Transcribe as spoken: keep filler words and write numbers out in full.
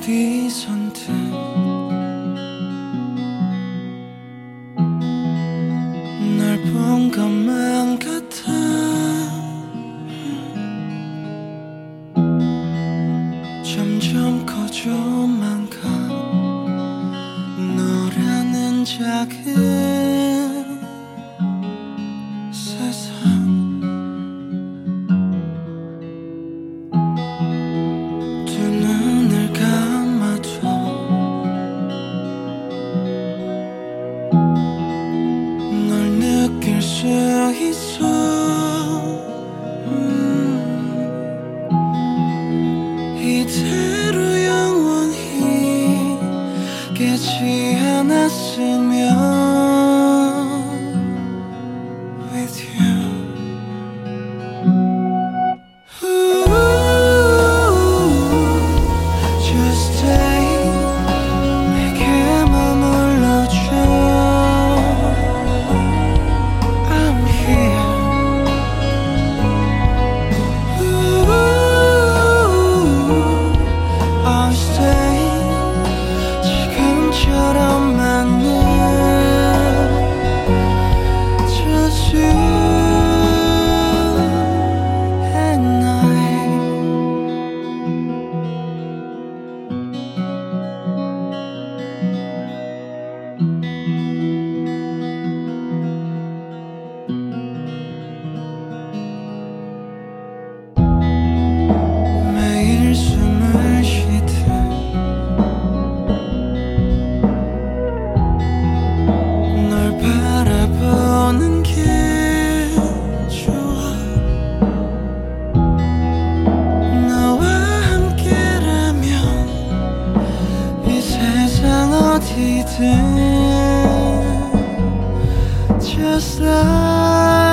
어디선든 널 본 것만 같아. 점점 커져만 가 너라는 작은 세상. 두 눈을 감아도 널 느낄 수 있어. 음, 이대로 영원히 깨지 않았으면 with you. Just stay 내게 머물러줘. I'm here. I'll stay 지금처럼만은 Just you and I. 매일 숨을 쉬듯 널 바라보는 게 좋아. 너와 함께라면 이 세상 어디든 Just like